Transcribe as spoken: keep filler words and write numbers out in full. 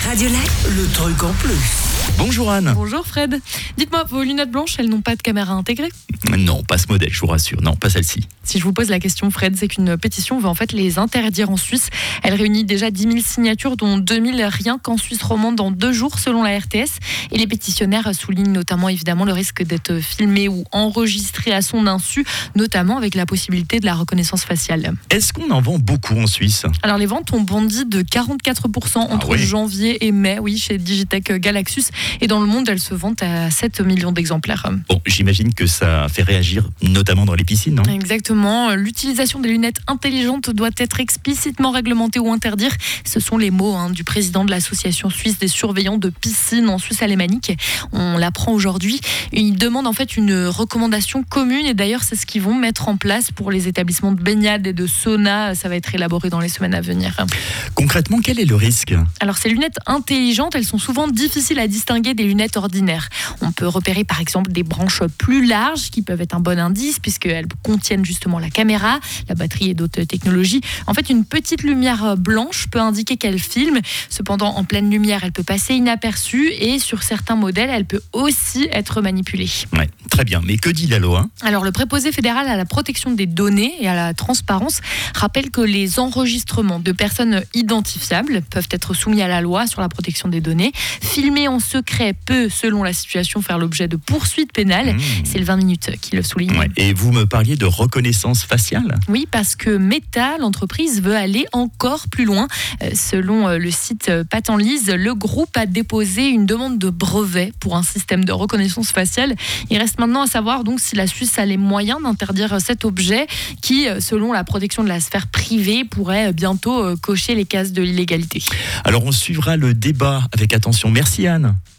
Radiolab, le truc en plus. Bonjour Anne. Bonjour Fred. Dites-moi, vos lunettes blanches, elles n'ont pas de caméra intégrée ? Non, pas ce modèle, je vous rassure. Non, pas celle-ci. Si je vous pose la question, Fred, c'est qu'une pétition veut en fait les interdire en Suisse. Elle réunit déjà dix mille signatures, dont deux mille rien qu'en Suisse romande dans deux jours, selon la R T S. Et les pétitionnaires soulignent notamment évidemment le risque d'être filmé ou enregistré à son insu, notamment avec la possibilité de la reconnaissance faciale. Est-ce qu'on en vend beaucoup en Suisse ? Alors les ventes ont bondi de quarante-quatre pour cent entre Ah oui. janvier et mai, oui, chez Digitech Galaxus. Et dans le monde, elles se vendent à sept millions d'exemplaires. Bon, j'imagine que ça fait réagir, notamment dans les piscines, non ? Exactement. L'utilisation des lunettes intelligentes doit être explicitement réglementée ou interdire. Ce sont les mots hein, du président de l'association suisse des surveillants de piscine en Suisse alémanique. On l'apprend aujourd'hui. Il demande en fait une recommandation commune et d'ailleurs c'est ce qu'ils vont mettre en place pour les établissements de baignade et de sauna. Ça va être élaboré dans les semaines à venir. Concrètement, quel est le risque ? Alors ces lunettes intelligentes, elles sont souvent difficiles à distinguer des lunettes ordinaires. On peut repérer par exemple des branches plus larges qui peuvent être un bon indice puisqu'elles contiennent justement la caméra, la batterie et d'autres technologies. En fait, une petite lumière blanche peut indiquer qu'elle filme. Cependant, en pleine lumière, elle peut passer inaperçue et sur certains modèles, elle peut aussi être manipulée. Ouais, très bien. Mais que dit la loi ? Alors, le préposé fédéral à la protection des données et à la transparence rappelle que les enregistrements de personnes identifiables peuvent être soumis à la loi sur la protection des données. Filmer en secret peut, selon la situation, faire l'objet de poursuites pénales. Mmh. C'est le vingt minutes qui le souligne. Ouais. Et vous me parliez de reconnaissance faciale ? Oui, parce que Meta, l'entreprise, veut aller encore plus loin. Euh, selon le site Patentlyse, le groupe a déposé une demande de brevet pour un système de reconnaissance faciale. Il reste maintenant à savoir donc si la Suisse a les moyens d'interdire cet objet qui, selon la protection de la sphère privée, pourrait bientôt cocher les cases de l'illégalité. Alors on suivra le débat avec attention. Merci Anne.